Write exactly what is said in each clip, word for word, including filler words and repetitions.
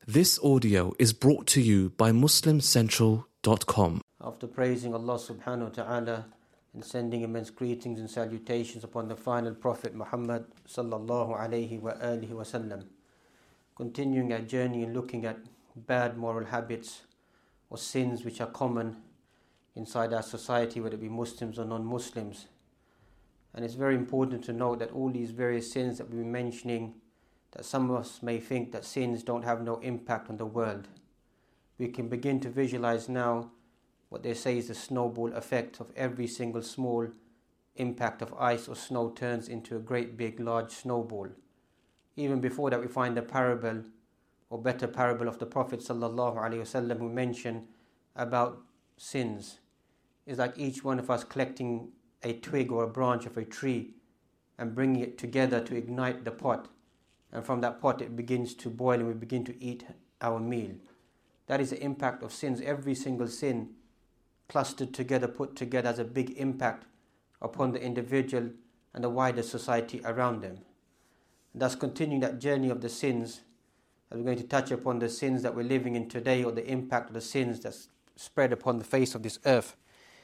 This audio is brought to you by muslim central dot com. After praising Allah subhanahu wa ta'ala and sending immense greetings and salutations upon the final Prophet Muhammad sallallahu alayhi wa alihi wa sallam, continuing our journey in looking at bad moral habits or sins which are common inside our society, whether it be Muslims or non-Muslims. And it's very important to note that all these various sins that we've been mentioning, that some of us may think that sins don't have no impact on the world. We can begin to visualize now what they say is the snowball effect of every single small impact of ice or snow turns into a great big large snowball. Even before that, we find the parable or better parable of the Prophet sallallahu alaihi wasallam, who mentioned about sins. It's like each one of us collecting a twig or a branch of a tree and bringing it together to ignite the pot. And from that pot it begins to boil and we begin to eat our meal. That is the impact of sins. Every single sin clustered together, put together, has a big impact upon the individual and the wider society around them. And thus continuing that journey of the sins, as we're going to touch upon the sins that we're living in today, or the impact of the sins that's spread upon the face of this earth.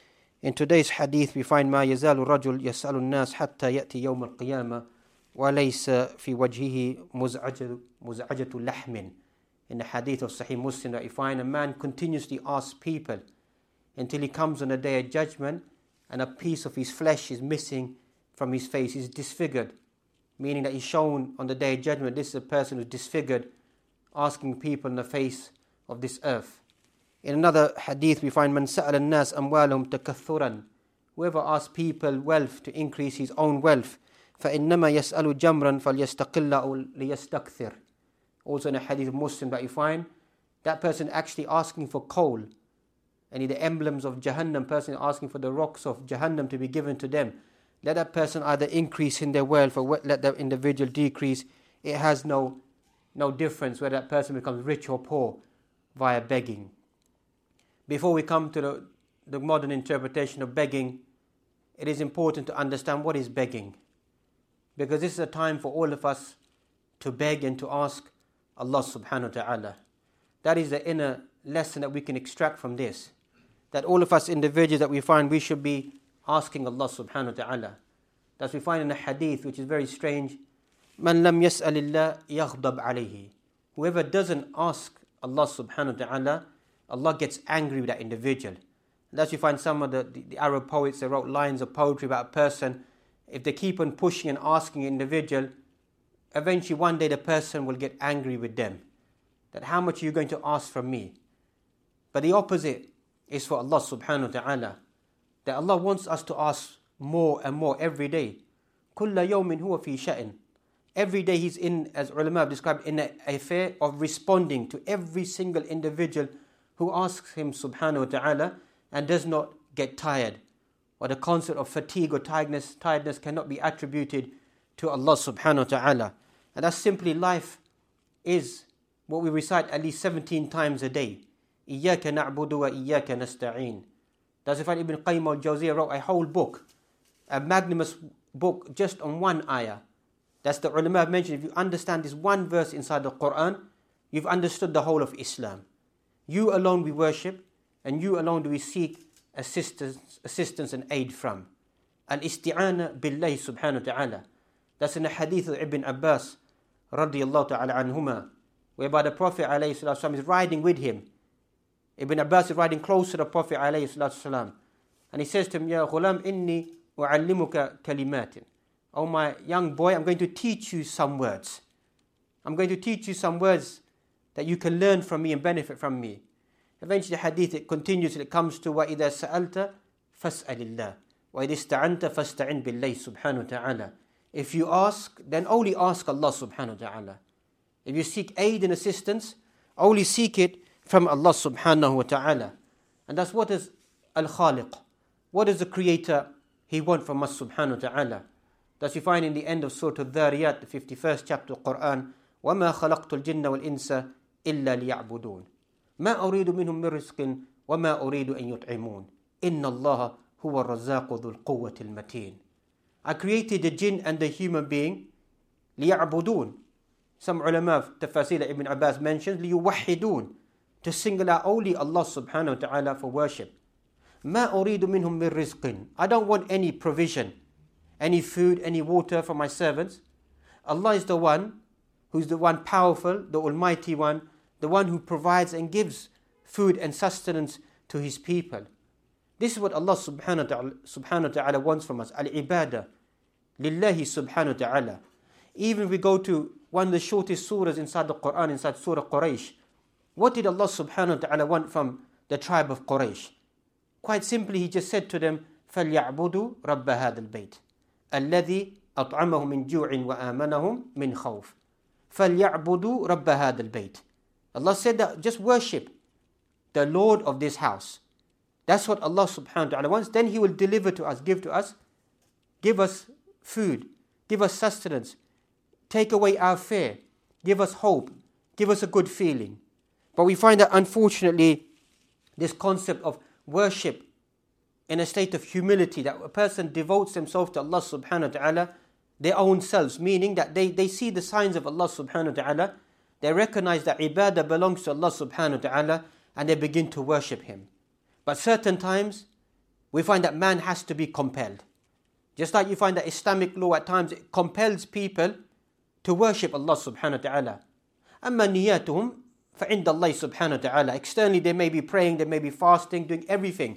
In today's hadith we find ما يزال الرجل يسأل الناس حتى يأتي يوم القيامة وَلَيْسَ فِي وَجْهِهِ مُزْعَجَةُ لَحْمٍ. In the hadith of Sahih Muslim, that you find a man continuously asks people until he comes on the day of judgment and a piece of his flesh is missing from his face. He's disfigured, meaning that he's shown on the day of judgment, this is a person who's disfigured, asking people on the face of this earth. In another hadith we find مَنْ سَأَلَ النَّاسَ أَمْوَالَهُمْ تَكَثُّرًا. Whoever asks people wealth to increase his own wealth, فَإِنَّمَا يَسْأَلُ جَمْرًا فَلْيَسْتَقِلَّ أَوْ لِيَسْتَكْثِرْ. Also in a hadith of Muslim that you find, that person actually asking for coal, and the emblems of Jahannam, person asking for the rocks of Jahannam to be given to them. Let that person either increase in their wealth or let that individual decrease. It has no, no difference whether that person becomes rich or poor via begging. Before we come to the, the modern interpretation of begging, it is important to understand what is begging. Because this is a time for all of us to beg and to ask Allah subhanahu wa ta'ala. That is the inner lesson that we can extract from this. That all of us individuals that we find, we should be asking Allah subhanahu wa ta'ala. That's we find in a hadith which is very strange. مَنْ لَمْ يَسْأَلِ اللَّهِ يَغْضَبْ عَلَيْهِ. Whoever doesn't ask Allah subhanahu wa ta'ala, Allah gets angry with that individual. And that's you find some of the, the, the Arab poets, they wrote lines of poetry about a person. If they keep on pushing and asking an individual, eventually one day the person will get angry with them. That how much are you going to ask from me? But the opposite is for Allah subhanahu wa ta'ala. That Allah wants us to ask more and more every day. كُلَّ يَوْمٍ هُوَ فِي شَأْنٍ. Every day he's in, as ulama have described, in an affair of responding to every single individual who asks him subhanahu wa ta'ala and does not get tired. Or the concept of fatigue or tiredness, tiredness cannot be attributed to Allah subhanahu wa ta'ala. And that's simply life is what we recite at least seventeen times a day. إِيَّاكَ نَعْبُدُ وَإِيَّاكَ نَسْتَعِينَ. That's if Ibn Qayyim al-Jawziyah wrote a whole book, a magnanimous book just on one ayah. That's the ulama have mentioned. If you understand this one verse inside the Quran, you've understood the whole of Islam. You alone we worship, and you alone do we seek assistance, assistance and aid from. Al-isti'ana billahi subhanahu wa ta'ala. That's in the hadith of Ibn Abbas radiyallahu ta'ala anhuma, whereby the Prophet alayhi salatu wasalam is riding with him. Ibn Abbas is riding close to the Prophet alayhi salatu wasalam, and he says to him, Ya ghulam inni u'allimuka kalimatin. Oh my young boy, I'm going to teach you some words. I'm going to teach you some words that you can learn from me and benefit from me. Eventually the hadith, it continues till it comes to وَإِذَا سَأَلْتَ فَاسْأَلِ اللَّهِ وَإِذَا اسْتَعَنْتَ فَاسْتَعِنْ بِاللَّهِ سُبْحَانَهُ وَتَعَالَى. If you ask, then only ask Allah subhanahu wa ta'ala. If you seek aid and assistance, only seek it from Allah subhanahu wa ta'ala. And that's what is Al-Khaliq. What does the Creator, He want from us subhanahu wa ta'ala? That's you find in the end of Surah Al-Dhariyat, the fifty-first chapter of the Quran, وَمَا خَلَقْتُ الْجِنَّ وَالْإِنسَ إِلَّا لِيَعْبُدُونَ ما أريد منهم من رزق وما أريد أن يطعمون إن الله هو الرزاق ذو القوة المتين. I created the jinn and the human being ليعبدون, Some ulama of tafasir like Ibn Abbas mentions, لِيُوَحِّدُونَ, to single out only Allah subhanahu wa ta'ala for worship. مَا أُرِيدُ مِنْهُمْ مِنْ رِزْقٍ, I don't want any provision, any food, any water for my servants. Allah is the one who's the one powerful, the Almighty One, the one who provides and gives food and sustenance to His people. This is what Allah subhanahu wa ta'ala, subhanahu wa ta'ala wants from us. Al-ibadah lillahi subhanahu wa ta'ala. Even if we go to one of the shortest surahs inside the Quran, inside Surah Quraysh, what did Allah subhanahu wa ta'ala want from the tribe of Quraysh? Quite simply, He just said to them, فَلْيَعْبُدُوا رَبَّ هَذَا الْبَيْتِ الَّذِي أَطْعَمَهُم مِّن جُوعٍ وَآمَنَهُم مِّن خَوْفٍ فَلْيَعْبُدُوا رَبَّ هَذَا الْبَيْتِ. Allah said that just worship the Lord of this house. That's what Allah subhanahu wa ta'ala wants. Then He will deliver to us, give to us, give us food, give us sustenance, take away our fear, give us hope, give us a good feeling. But we find that unfortunately, this concept of worship in a state of humility, that a person devotes themselves to Allah subhanahu wa ta'ala, their own selves, meaning that they, they see the signs of Allah subhanahu wa ta'ala, they recognize that ibadah belongs to Allah subhanahu wa ta'ala, and they begin to worship Him. But certain times, we find that man has to be compelled. Just like you find that Islamic law at times it compels people to worship Allah subhanahu wa ta'ala. أَمَّا نِيَّاتُهُمْ فَعِنْدَ اللَّهِ subhanahu wa ta'ala. Externally they may be praying, they may be fasting, doing everything.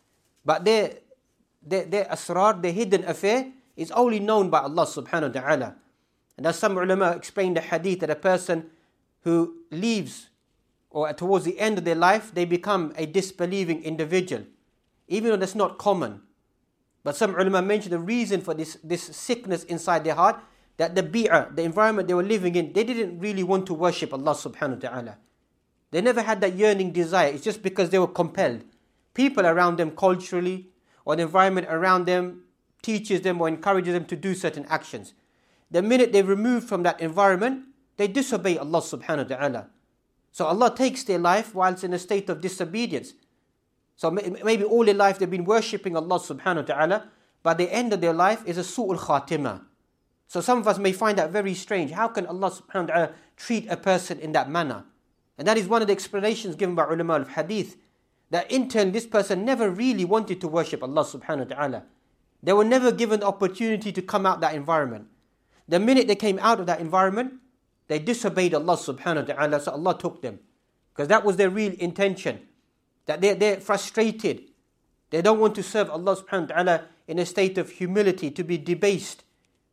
But their, their, their asrar, their hidden affair, is only known by Allah subhanahu wa ta'ala. And as some ulama explain the hadith, that a person who leaves, or towards the end of their life, they become a disbelieving individual. Even though that's not common. But some ulama mention the reason for this, this sickness inside their heart, that the bi'ah, the environment they were living in, they didn't really want to worship Allah subhanahu wa ta'ala. They never had that yearning desire. It's just because they were compelled. People around them culturally, or the environment around them teaches them or encourages them to do certain actions. The minute they remove from that environment, they disobey Allah subhanahu wa ta'ala. So Allah takes their life whilst in a state of disobedience. So maybe all their life they've been worshipping Allah subhanahu wa ta'ala, but the end of their life is a su'ul khatimah. So some of us may find that very strange. How can Allah subhanahu wa ta'ala treat a person in that manner? And that is one of the explanations given by ulama of hadith, that in turn this person never really wanted to worship Allah subhanahu wa ta'ala. They were never given the opportunity to come out that environment. The minute they came out of that environment, they disobeyed Allah subhanahu wa ta'ala, so Allah took them. Because that was their real intention. That they're, they're frustrated. They don't want to serve Allah subhanahu wa ta'ala in a state of humility, to be debased,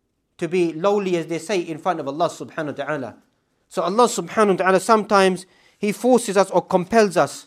to be lowly, as they say, in front of Allah subhanahu wa ta'ala. So Allah subhanahu wa ta'ala sometimes He forces us or compels us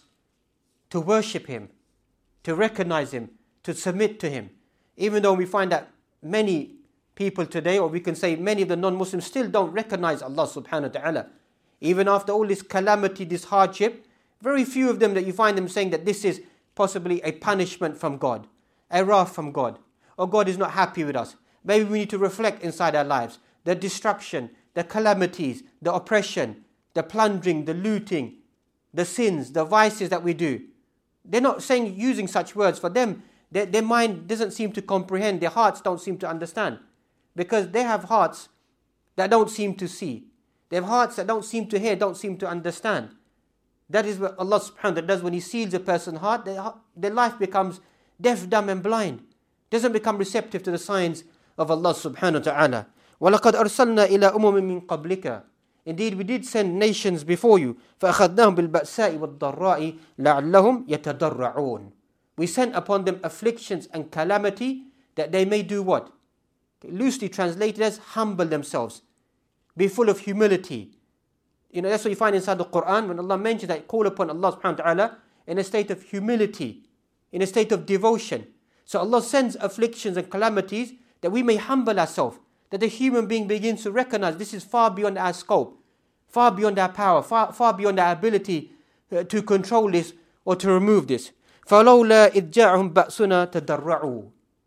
to worship Him, to recognize Him, to submit to Him. Even though we find that many people today, or we can say many of the non-Muslims, still don't recognize Allah subhanahu wa ta'ala. Even after all this calamity, this hardship, very few of them that you find them saying that this is possibly a punishment from God, a wrath from God, or God is not happy with us. Maybe we need to reflect inside our lives, the destruction, the calamities, the oppression, the plundering, the looting, the sins, the vices that we do. They're not saying, using such words. For them, their, their mind doesn't seem to comprehend, their hearts don't seem to understand. Because they have hearts that don't seem to see. They have hearts that don't seem to hear, don't seem to understand. That is what Allah subhanahu wa ta'ala does when He seals a person's heart. Their, their life becomes deaf, dumb and blind. Doesn't become receptive to the signs of Allah subhanahu wa ta'ala. وَلَقَدْ أَرْسَلْنَا إِلَىٰ أُمَمٍ مِّن قَبْلِكَ. Indeed, we did send nations before you. فَأَخَذْنَاهُمْ بِالْبَأْسَاءِ وَالضَّرَّاءِ لَعَلَّهُمْ يَتَضَرَّعُونَ. We sent upon them afflictions and calamity, that they may do what? Loosely translated as humble themselves. Be full of humility. You know, that's what you find inside the Quran, when Allah mentions that, call upon Allah subhanahu wa ta'ala in a state of humility, in a state of devotion. So Allah sends afflictions and calamities that we may humble ourselves, that the human being begins to recognize this is far beyond our scope, far beyond our power, far, far beyond our ability uh, to control this or to remove this. فَلَوْلَا إِذْ جَاءَهُمْ بَأْسُنَا تَضَرَّعُوا.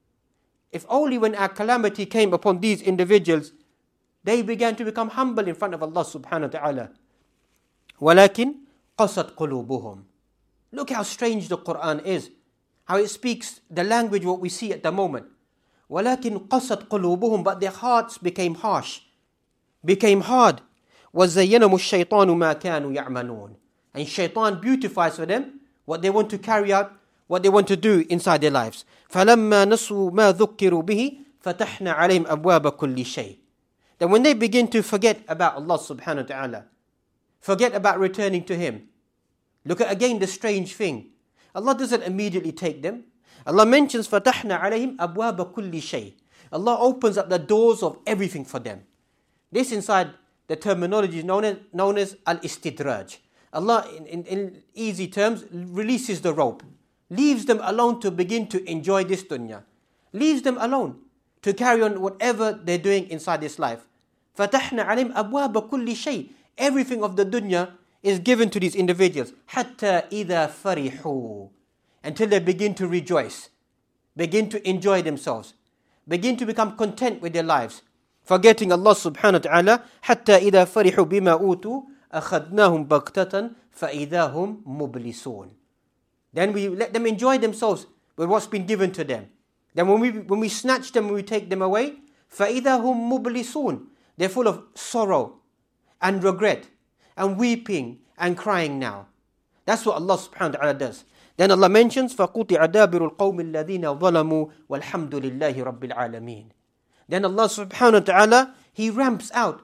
If only when our calamity came upon these individuals, they began to become humble in front of Allah subhanahu wa ta'ala. وَلَكِنْ قَسَتْ قُلُوبُهُمْ. Look how strange the Quran is. How it speaks the language what we see at the moment. وَلَكِنْ قَسَتْ قُلُوبُهُمْ. But their hearts became harsh, became hard. وَزَيَّنَهُمُ الشَّيْطَانُ مَا كَانُوا يَعْمَلُونَ. And shaitan beautifies for them what they want to carry out, what they want to do inside their lives. فَلَمَّا نَسُوا مَا ذُكِّرُوا بِهِ فَتَحْنَا عَلَيْهِمْ أَبْوَابَ كُلِّ شَيْءٍ. Then when they begin to forget about Allah subhanahu wa ta'ala, forget about returning to Him, look at again the strange thing. Allah doesn't immediately take them. Allah mentions فَتَحْنَا عَلَيْهِمْ أَبْوَابَ كُلِّ شَيْءٍ. Allah opens up the doors of everything for them. This inside the terminology is known as, known as al-istidraj. Allah, in, in, in easy terms, releases the rope, leaves them alone to begin to enjoy this dunya, leaves them alone to carry on whatever they're doing inside this life. فَتَحْنَا عَلَيْهِمْ أَبْوَابَ كُلِّ شَيْءٍ. Everything of the dunya is given to these individuals. حَتَّى إِذَا فَرِحُوا. Until they begin to rejoice, begin to enjoy themselves, begin to become content with their lives, forgetting Allah subhanahu wa ta'ala. حَتَّى إِذَا فَرِحُوا بِمَا أُوتُوا أَخَذْنَاهُمْ بَغْتَةً فَإِذَا هُمْ مُبْلِسُونَ. Then we let them enjoy themselves with what's been given to them. Then when we when we snatch them, when we take them away, فَإِذَا هُمْ مُبْلِسُونَ. They're full of sorrow and regret and weeping and crying now. That's what Allah subhanahu wa ta'ala does. Then Allah mentions فَقُطِعَ دَابِرُ الْقَوْمِ الَّذِينَ ظَلَمُوا وَالْحَمْدُ لِلَّهِ رَبِّ الْعَالَمِينَ. Then Allah subhanahu wa ta'ala, He ramps out,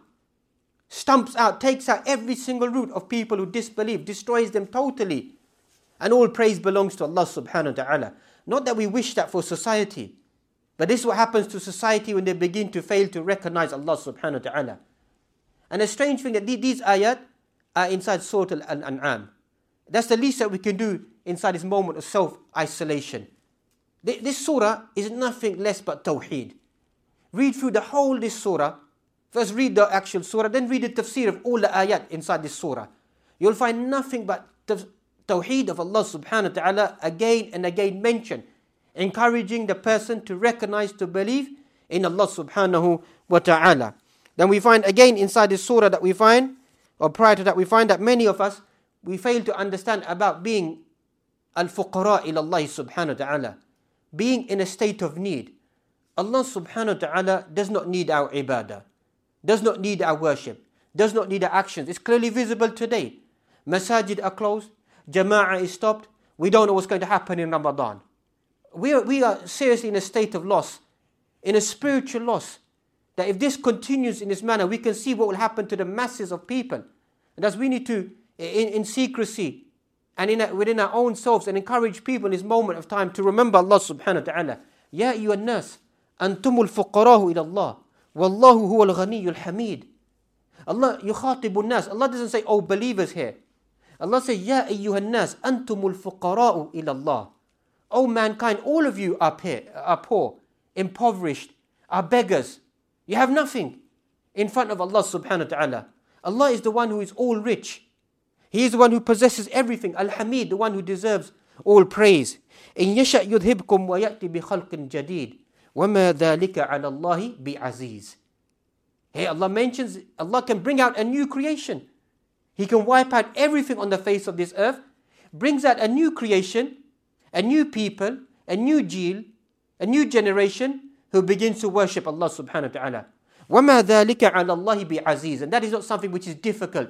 stumps out, takes out every single root of people who disbelieve, destroys them totally. And all praise belongs to Allah subhanahu wa ta'ala. Not that we wish that for society, but this is what happens to society when they begin to fail to recognize Allah subhanahu wa ta'ala. And a strange thing that these ayat are inside Surah Al-An'am. That's the least that we can do inside this moment of self-isolation. This surah is nothing less but tawheed. Read through the whole this surah. First read the actual surah, then read the tafsir of all the ayat inside this surah. You'll find nothing but tawheed of Allah subhanahu wa ta'ala again and again mentioned, encouraging the person to recognize, to believe in Allah subhanahu wa ta'ala. Then we find again inside this surah that we find, or prior to that we find that many of us, we fail to understand about being al-fuqara ila Allah subhanahu wa ta'ala, being in a state of need. Allah subhanahu wa ta'ala does not need our ibadah, does not need our worship, does not need our actions. It's clearly visible today. Masajid are closed, Jama'ah is stopped. We don't know what's going to happen in Ramadan. We are, we are seriously in a state of loss, in a spiritual loss, that if this continues in this manner, we can see what will happen to the masses of people. And thus we need to, in, in secrecy and in a, within our own selves, and encourage people in this moment of time to remember Allah subhanahu wa ta'ala. Ya ayyuhan nas, antumul fuqarahu ila Allah, wallahu huwal ghaniyyul hamid. Allah yukhatibun nas. Allah doesn't say, oh believers here. Allah says, Ya ayyuhan nas, antumul fuqara'u ila Allah. O mankind, all of you are poor, are poor, impoverished, are beggars. You have nothing in front of Allah subhanahu wa ta'ala. Allah is the one who is all rich. He is the one who possesses everything. Al-Hamid, the one who deserves all praise. إِن يَشَأْ يُذْهِبْكُمْ وَيَأْتِ بِخَلْقٍ جَدِيدٍ وَمَا ذَلِكَ عَلَى اللَّهِ بِعَزِيزٍ. Hey, Allah mentions, Allah can bring out a new creation. He can wipe out everything on the face of this earth, brings out a new creation, a new people, a new jeel, a new generation who begins to worship Allah subhanahu wa ta'ala. وَمَا ذَلِكَ عَلَى اللَّهِ بِعَزِيزٍ. And that is not something which is difficult.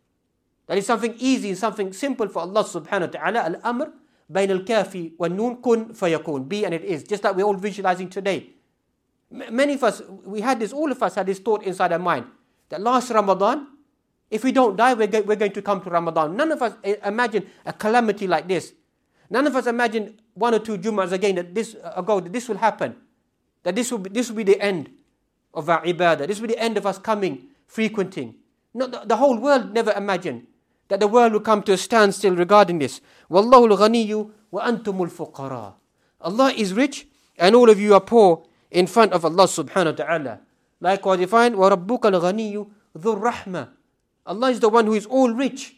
That is something easy, something simple for Allah subhanahu wa ta'ala. Al-amr bayn al-kafi wa noon kun fayakun. Be and it is. Just like we're all visualizing today. M- many of us, we had this, all of us had this thought inside our mind. That last Ramadan, if we don't die, we're, go- we're going to come to Ramadan. None of us imagine a calamity like this. None of us imagine one or two Jum'ahs again that this ago that this will happen. That this will be, this will be the end of our ibadah. This will be the end of us coming, frequenting. No, the, the whole world never imagined that the world will come to a standstill regarding this. Wallahu al-ghaniyyu wa antumul fuqara. Allah is rich and all of you are poor in front of Allah subhanahu wa ta'ala. Likewise, you find wa rabbuka al-ghaniyyu dhur rahma. Allah is the one who is all rich,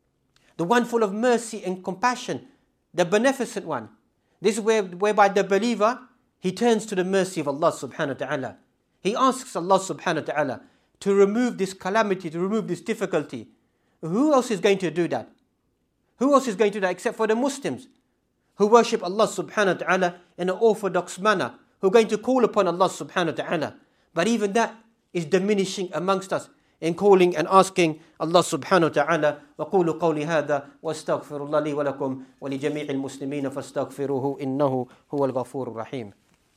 the one full of mercy and compassion, the beneficent one. This is where, whereby the believer, he turns to the mercy of Allah subhanahu wa ta'ala. He asks Allah subhanahu wa ta'ala to remove this calamity, to remove this difficulty. Who else is going to do that? Who else is going to do that except for the Muslims who worship Allah subhanahu wa ta'ala in an orthodox manner, who are going to call upon Allah subhanahu wa ta'ala. But even that is diminishing amongst us. in calling and asking Allah subhanahu wa ta'ala. وَقُولُوا قَوْلِ هَذَا وَاسْتَغْفِرُ اللَّهِ لِي وَلَكُمْ وَلِجَمِيعِ الْمُسْلِمِينَ فَاسْتَغْفِرُوهُ إِنَّهُ هُوَ الْغَفُورُ الرَّحِيمُ.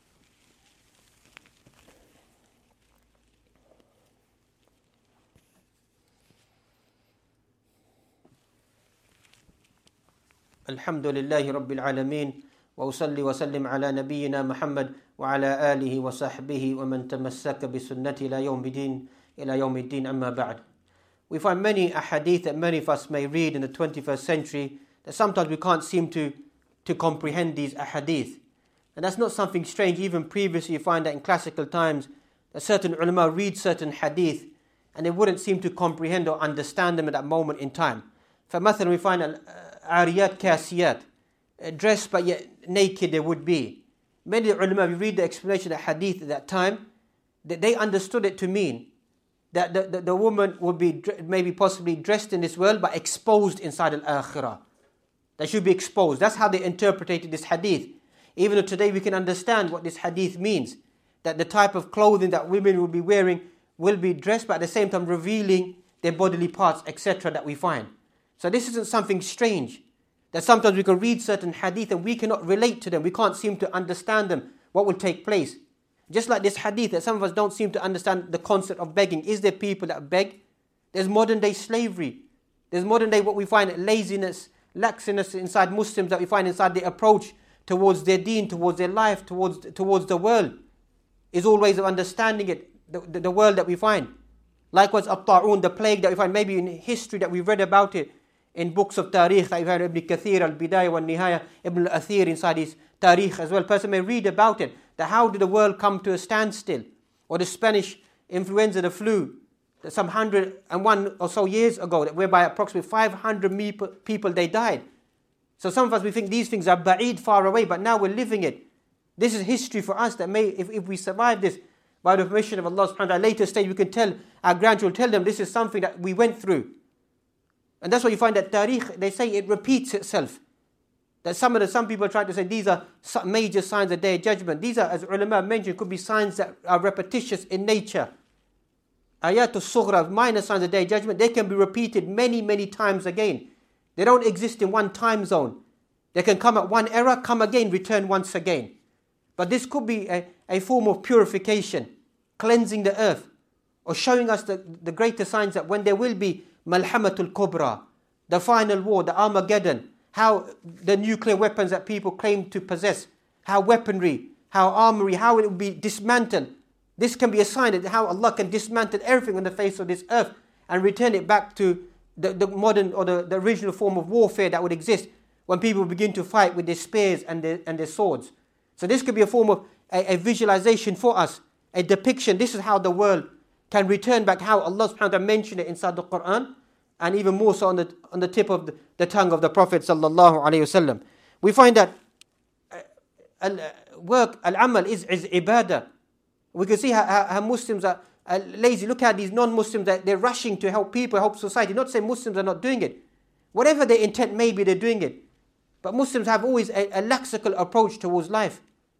الحمد لله رب العالمين وأصلي وسلم على نبينا محمد وعلى آله وصحبه ومن تمسك بسنته إلى يوم الدين إلى يوم الدين أما بعد. We find many ahadith that many of us may read in the twenty-first century that sometimes we can't seem to, to comprehend these ahadith. And that's not something strange. Even previously you find that in classical times that certain ulama read certain hadith and they wouldn't seem to comprehend or understand them at that moment in time. For مثلا we find uh, ariyat kasiyat, dressed but yet naked they would be. Many ulama, we read the explanation of hadith at that time, that they understood it to mean that the, the, the woman would be maybe possibly dressed in this world but exposed inside al-akhirah. That should be exposed. That's how they interpreted this hadith. Even though today we can understand what this hadith means, that the type of clothing that women will be wearing will be dressed but at the same time revealing their bodily parts, et cetera that we find. So this isn't something strange. That sometimes we can read certain hadith and we cannot relate to them. We can't seem to understand them, what will take place. Just like this hadith, that some of us don't seem to understand the concept of begging. Is there people that beg? There's modern day slavery. There's modern day what we find laziness, laxiness inside Muslims that we find inside their approach towards their deen, towards their life, towards towards the world. Is all ways of understanding it, the, the, the world that we find. Likewise, at-ta'un, the plague that we find, maybe in history that we've read about it, in books of Tariq, like Ibn Kathir, Al-Bidayah wa Nihaya, Ibn al-Athir inside his Tariq as well. Person may read about it, that how did the world come to a standstill? Or the Spanish influenza, the flu, some hundred and one or so years ago, whereby approximately five hundred people, they died. So some of us, we think these things are ba'id, far away, but now we're living it. This is history for us that may, if, if we survive this, by the permission of Allah subhanahu wa ta'ala, at a later stage we can tell, our grandchildren, tell them this is something that we went through. And that's why you find that tariq, they say it repeats itself. That some of the, some people try to say these are major signs of Day of Judgment. These are, as ulama mentioned, could be signs that are repetitious in nature. Ayatul sughra, minor signs of Day of Judgment, they can be repeated many, many times again. They don't exist in one time zone. They can come at one era, come again, return once again. But this could be a, a form of purification, cleansing the earth, or showing us the, the greater signs that when there will be Malhamatul Kubra, the final war, the Armageddon, how the nuclear weapons that people claim to possess, how weaponry, how armory, how it will be dismantled. This can be a sign of how Allah can dismantle everything on the face of this earth and return it back to the, the modern or the, the original form of warfare that would exist when people begin to fight with their spears and their, and their swords. So this could be a form of a, a visualization for us, a depiction. This is how the world can return back, how Allah subhanahu wa ta'ala mentioned it inside the Quran, and even more so on the on the tip of the, the tongue of the Prophet sallallahu alaihi wasallam. We find that uh, al, uh, work, al-amal is, is ibadah. We can see how, how, how Muslims are uh, lazy. Look at these non-Muslims, that they're rushing to help people, help society. Not saying Muslims are not doing it. Whatever their intent may be, they're doing it. But Muslims have always a, a laxical approach towards life.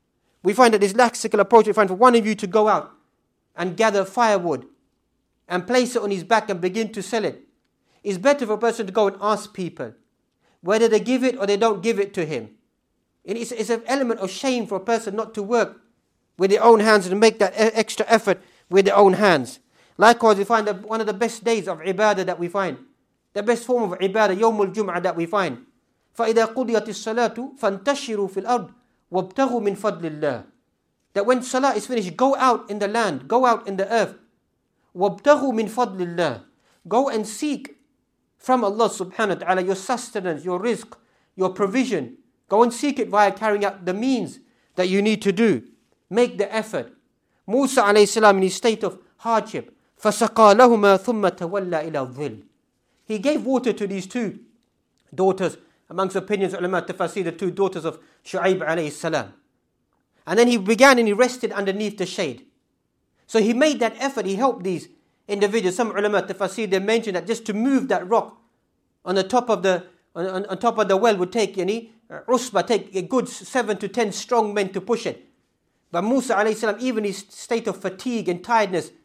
We find that this laxical approach, we find for one of you to go out and gather firewood and place it on his back and begin to sell it. It's better for a person to go and ask people whether they give it or they don't give it to him. And it's, it's an element of shame for a person not to work with their own hands and make that extra effort with their own hands. Likewise, we find that one of the best days of ibadah that we find, the best form of ibadah, Yawmul Jum'ah, that we find. فَإِذَا قُضِيَتِ الصَّلَاةُ فَانْتَشِرُوا فِي الْأَرْضِ وَابْتَغُوا مِنْ فَضْلِ اللَّهِ. That when salah is finished, go out in the land, go out in the earth. وَابْتَغُوا مِنْ فَضْلِ اللَّهِ. Go and seek from Allah subhanahu wa ta'ala your sustenance, your rizq, your provision. Go and seek it via carrying out the means that you need to do. Make the effort. Musa alayhi salam in his state of hardship, فَسَقَى لَهُمَا ثُمَّ تَوَلَّى إِلَى الظِّلِّ. He gave water to these two daughters, amongst opinions, ulama tafasir, the two daughters of Shu'aib alayhi salam. And then he began and he rested underneath the shade. So he made that effort, he helped these individuals. Some ulama tafasir, they mentioned that just to move that rock on the top of the on, on, on top of the well would take, yani, usba, take a good seven to ten strong men to push it. But Musa alayhi salam, even his state of fatigue and tiredness,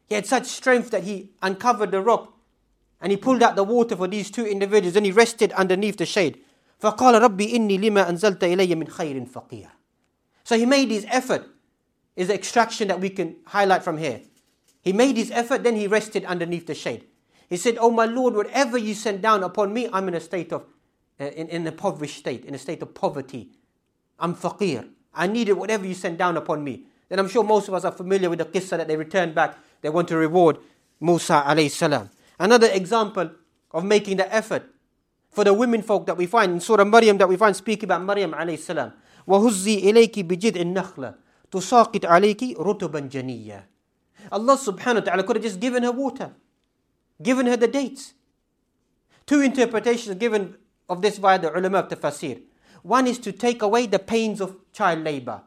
He had such strength that he uncovered the rock and he pulled out the water for these two individuals and he rested underneath the shade. فَقَالَ رَبِّي إِنِّي لِمَا أَنزَلْتَ إِلَيَّ مِنْ خَيْرٍ فَقِيرٍ. So he made his effort, is the extraction that we can highlight from here. He made his effort, then he rested underneath the shade. He said, oh my Lord, whatever you send down upon me, I'm in a state of, uh, in, in an impoverished state, in a state of poverty. I'm faqir. I needed whatever you send down upon me. Then I'm sure most of us are familiar with the qissa that they returned back. They want to reward Musa alayhi salam. Another example of making the effort for the women folk that we find in Surah Maryam, that we find speaking about Maryam alayhi salam. وَهُزِّي إِلَيْكِ بِجِذْءِ النَّخْلَةِ تُسَاقِطْ عَلَيْكِ رُطُبًا جَنِيًّا. Allah subhanahu wa ta'ala could have just given her water, given her the dates. Two interpretations given of this via the ulama of tafsir. One is to take away the pains of child labor.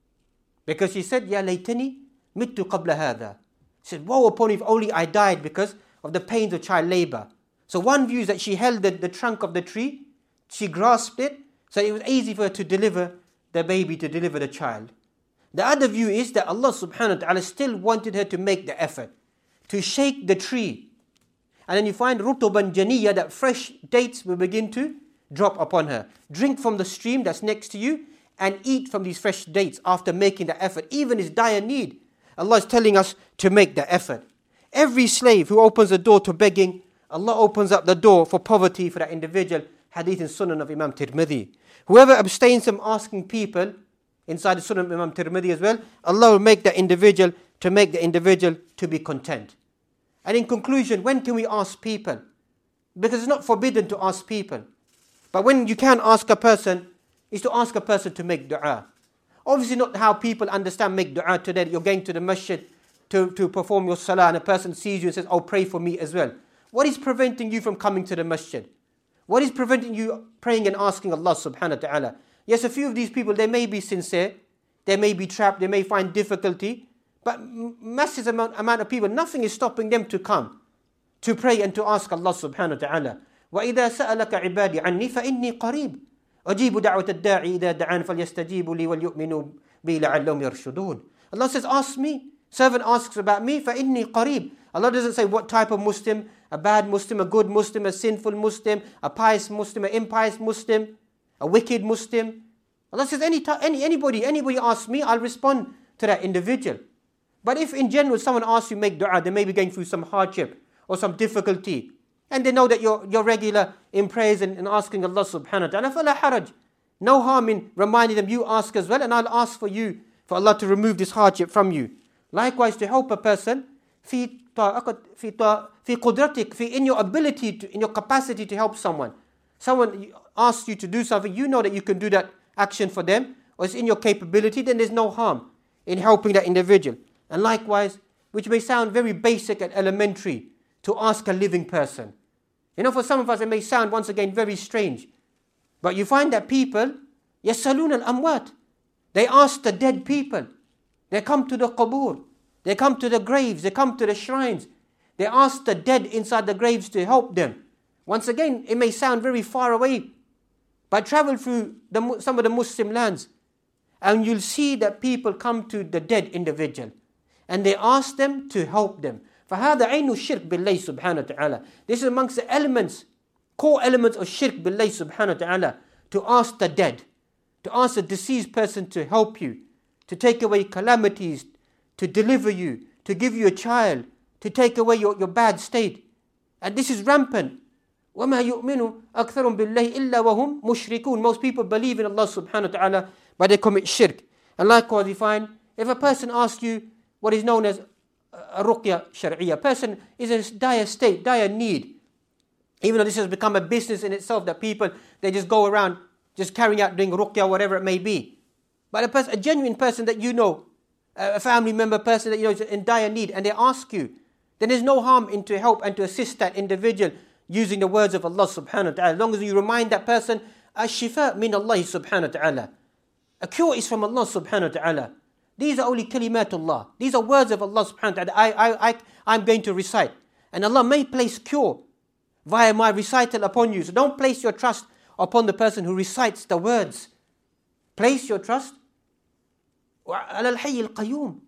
Because she said, Ya laytani mittu qabla hadha. She said, woe upon me if only I died because of the pains of child labor. So one view is that she held the, the trunk of the tree, she grasped it, so it was easy for her to deliver the baby, to deliver the child. The other view is that Allah subhanahu wa ta'ala still wanted her to make the effort, to shake the tree. And then you find rutuban janiyya, that fresh dates will begin to drop upon her. Drink from the stream that's next to you and eat from these fresh dates after making the effort. Even his dire need, Allah is telling us to make the effort. Every slave who opens the door to begging, Allah opens up the door for poverty for that individual. Hadith in Sunan of Imam Tirmidhi. Whoever abstains from asking people, inside the Sunan of Imam Tirmidhi as well, Allah will make the individual to make the individual to be content. And in conclusion, when can we ask people? Because it's not forbidden to ask people. But when you can ask a person, is to ask a person to make dua. Obviously not how people understand make dua today, that you're going to the masjid to, to perform your salah and a person sees you and says, oh, pray for me as well. What is preventing you from coming to the masjid? What is preventing you praying and asking Allah subhanahu wa ta'ala? Yes, a few of these people, they may be sincere, they may be trapped, they may find difficulty, but massive amount, amount of people, nothing is stopping them to come, to pray and to ask Allah subhanahu wa ta'ala. وَإِذَا سَأَلَكَ عِبَادِي عَنِّي فَإِنِّي قَرِيبٌ أَجِيبُ دَعْوَةَ الدَّاعِ إِذَا دَعَانِ فَلْيَسْتَجِيبُوا لِي وَلْيُؤْمِنُوا بِي لَعَلَّهُمْ يَرْشُدُونَ. Allah says, ask me. Servant asks about me, فَإِنِّي قَرِيبٌ. Allah doesn't say what type of Muslim, a bad Muslim, a good Muslim, a sinful Muslim, a pious Muslim, an impious Muslim, a wicked Muslim. Allah says, any, any anybody, anybody asks me, I'll respond to that individual. But if in general someone asks you make dua, they may be going through some hardship or some difficulty, and they know that you're, you're regular in prayers and, and asking Allah subhanahu wa ta'ala, فَلَا حَرَجْ. No harm in reminding them, you ask as well, and I'll ask for you, for Allah to remove this hardship from you. Likewise, to help a person, في في في قدرتك, في in your ability, to, in your capacity to help someone. Someone asks you to do something, you know that you can do that action for them, or it's in your capability, then there's no harm in helping that individual. And likewise, which may sound very basic and elementary, to ask a living person. You know, for some of us it may sound once again very strange, but you find that people, يَسَّلُونَ الْأَمْوَاتِ, they ask the dead people. They come to the qubur, they come to the graves, they come to the shrines. They ask the dead inside the graves to help them. Once again, it may sound very far away, but travel through the, some of the Muslim lands, and you'll see that people come to the dead individual, and they ask them to help them. فَهَذَا عَيْنُ الشِّرْكِ بِاللَّهِ سُبْحَانَهُ وَتَعَالَى. This is amongst the elements, core elements of shirk billahi subhanahu wa ta'ala, to ask the dead, to ask a deceased person to help you, to take away calamities, to deliver you, to give you a child, to take away your, your bad state. And this is rampant. وَمَا يُؤْمِنُ أَكْثَرٌ بِاللَّهِ إِلَّا وَهُمْ مُشْرِكُونَ. Most people believe in Allah subhanahu wa ta'ala, but they commit shirk. And likewise you find, if a person asks you what is known as a ruqya shar'iyya, a person is in a dire state, dire need, even though this has become a business in itself, that people, they just go around just carrying out, doing ruqya, whatever it may be. But a, person, a genuine person that you know, a family member, person that you know is in dire need, and they ask you, then there's no harm in to help and to assist that individual using the words of Allah subhanahu wa ta'ala. As long as you remind that person, Ash-shifa min Allah subhanahu wa ta'ala. A cure is from Allah subhanahu wa ta'ala. These are only kalimatullah. These are words of Allah subhanahu wa ta'ala. I, I, I, I'm going to recite. And Allah may place cure via my recital upon you. So don't place your trust upon the person who recites the words. Place your trust على الحي القيوم.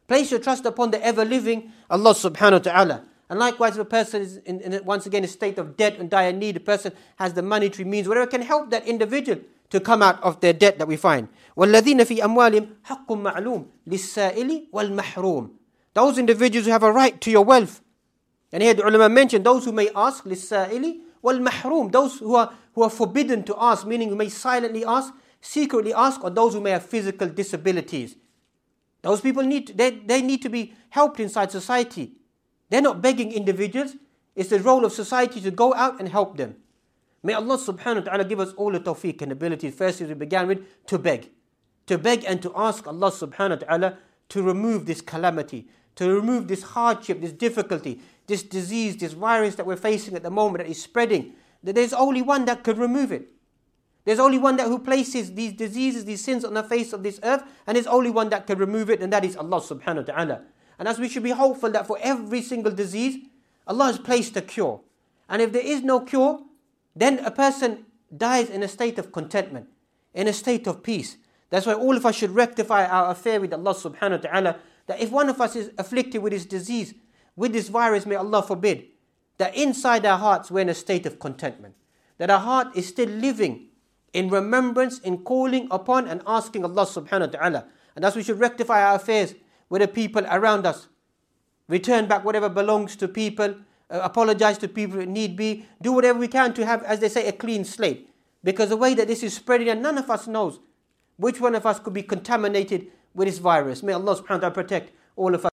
Place your trust upon the ever-living Allah subhanahu wa ta'ala. And likewise, if a person is in, in once again a state of debt and dire need, a person has the monetary means, whatever can help that individual to come out of their debt that we find. وَالَّذِينَ فِي أَمْوَالِهِمْ حَقٌّ مَعْلُومٌ لِلسَّائِلِ وَالْمَحْرُومِ. Those individuals who have a right to your wealth. And here the ulama mentioned those who may ask, لِلسَّائِلِ وَالْمَحْرُومِ. Those who are, who are forbidden to ask, meaning who may silently ask, secretly ask, or those who may have physical disabilities. Those people need to, they, they need to be helped inside society. They're not begging individuals. It's the role of society to go out and help them. May Allah subhanahu wa ta'ala give us all the tawfiq and ability. First, as we began with, to beg. To beg and to ask Allah subhanahu wa ta'ala to remove this calamity, to remove this hardship, this difficulty, this disease, this virus that we're facing at the moment that is spreading. That there's only one that could remove it. There's only one that who places these diseases, these sins on the face of this earth, and there's only one that can remove it, and that is Allah subhanahu wa ta'ala. And as we should be hopeful that for every single disease, Allah has placed a cure. And if there is no cure, then a person dies in a state of contentment, in a state of peace. That's why all of us should rectify our affair with Allah subhanahu wa ta'ala, that if one of us is afflicted with this disease, with this virus, may Allah forbid, that inside our hearts we're in a state of contentment. That our heart is still living in remembrance, in calling upon and asking Allah subhanahu wa ta'ala. And thus we should rectify our affairs with the people around us. Return back whatever belongs to people. Uh, apologize to people if need be. Do whatever we can to have, as they say, a clean slate. Because the way that this is spreading, and none of us knows which one of us could be contaminated with this virus. May Allah subhanahu wa ta'ala protect all of us.